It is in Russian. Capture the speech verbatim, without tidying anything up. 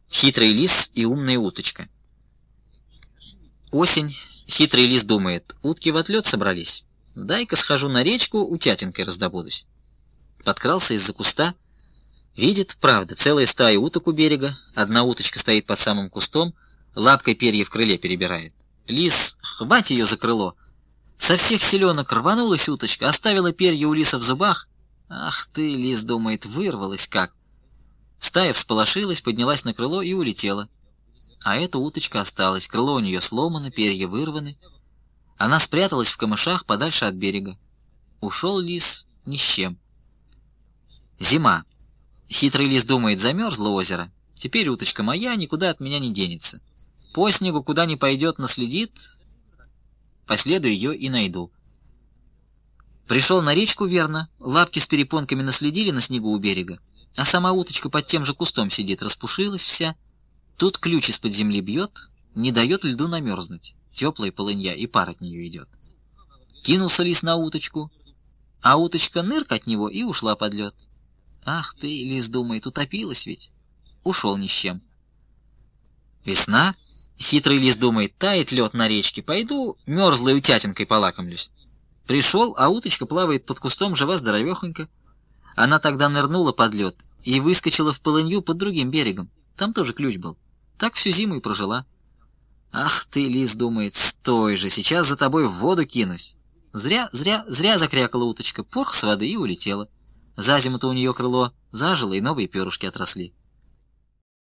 Хитрый лис и умная уточка. Осень. Хитрый лис думает: утки в отлет собрались. Дай-ка схожу на речку, утятинкой раздобудусь. Подкрался из-за куста. Видит, правда, целая стая уток у берега. Одна уточка стоит под самым кустом, лапкой перья в крыле перебирает. Лис хвать ее за крыло. Со всех селенок рванулась уточка, оставила перья у лиса в зубах. Ах ты, лис думает, вырвалась как. Стая всполошилась, поднялась на крыло и улетела. А эта уточка осталась, крыло у нее сломано, перья вырваны. Она спряталась в камышах подальше от берега. Ушел лис ни с чем. Зима. Хитрый лис думает: замерзло озеро. Теперь уточка моя, никуда от меня не денется. По снегу куда ни пойдет, наследит, по следу ее и найду. Пришел на речку, верно, лапки с перепонками наследили на снегу у берега, а сама уточка под тем же кустом сидит, распушилась вся. Тут ключ из-под земли бьет, не дает льду намерзнуть. Теплая полынья, и пар от нее идет. Кинулся лис на уточку, а уточка нырк от него и ушла под лед. Ах ты, лис думает, утопилась ведь. Ушел ни с чем. Весна. Хитрый лис думает: тает лед на речке, пойду мерзлой утятинкой полакомлюсь. Пришел, а уточка плавает под кустом, жива-здоровехонька. Она тогда нырнула под лед и выскочила в полынью под другим берегом. Там тоже ключ был. Так всю зиму и прожила. Ах ты, лис думает, стой же, сейчас за тобой в воду кинусь. Зря, зря, зря закрякала уточка, порх с воды и улетела. За зиму-то у нее крыло зажило, и новые перышки отросли.